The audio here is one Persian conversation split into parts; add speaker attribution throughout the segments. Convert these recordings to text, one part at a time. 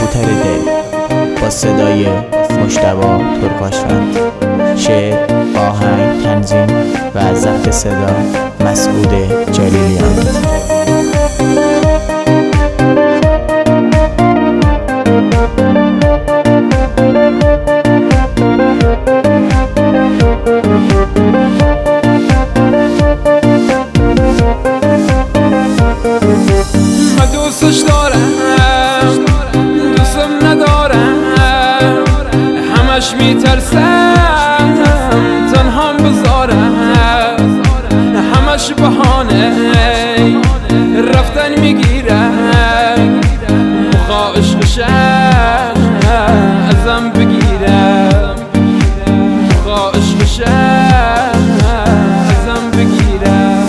Speaker 1: کبوتر دل با صدای مجتبی ترکاشفند، شعر، آهنگ، تنظیم و ضبط صدا مسعود جلیلیان.
Speaker 2: دوستش دارم، دوستم ندارم، همش میترسم تنها بذارم، همش بهانه رفتن میگیرم، مخواه عشقشم ازم بگیرم، مخواه عشقشم ازم بگیرم.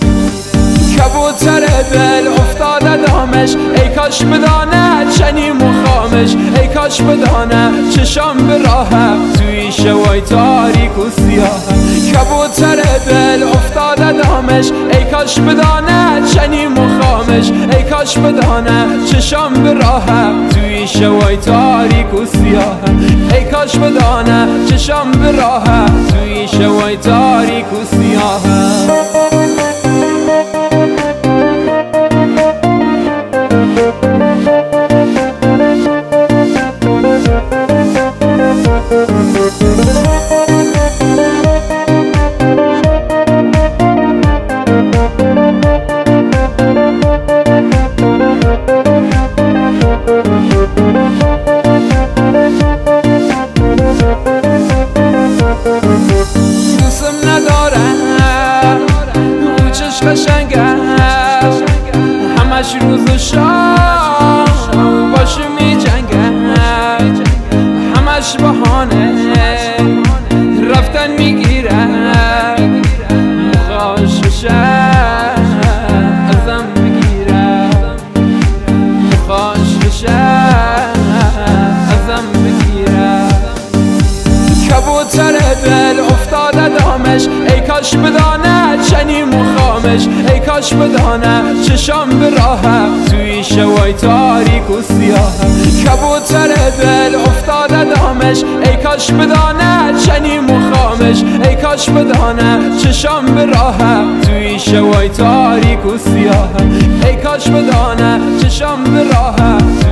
Speaker 2: کبوتر دل افتاده دامش، ای کاش بدانه چنین مخامش، ای کاش بدانه چشام به راهم توی شوای تاریک و سیاه. کبوتر دل افتاده دامش، ای کاش بدانه چنین مخامش، ای کاش بدانه چشام به راهم توی شوای تاریک و سیاه. ای کاش بدانه چشام به راهم توی شوای تاریک و سیاه. دوستم ندارم، اون چشم قشنگه همش روز و شام باشه می جنگه، همش بهانه رفتن میگیره، مخواهش بشه ازم بگیره، مخواهش بشه ازم بگیره. کبوتر دل افتاده دامش، ای کاش بدانه چنین مخامش، ای کاش بدانه چشام به راهم توی شوای تاریک و سیاه. کبوتر دل افتاده دامش، ای کاش بدانه چنین مخامش، ای کاش بدانه چشام به راهم توی شوای تاریک و سیاه. ای کاش بدانه چشام به راهم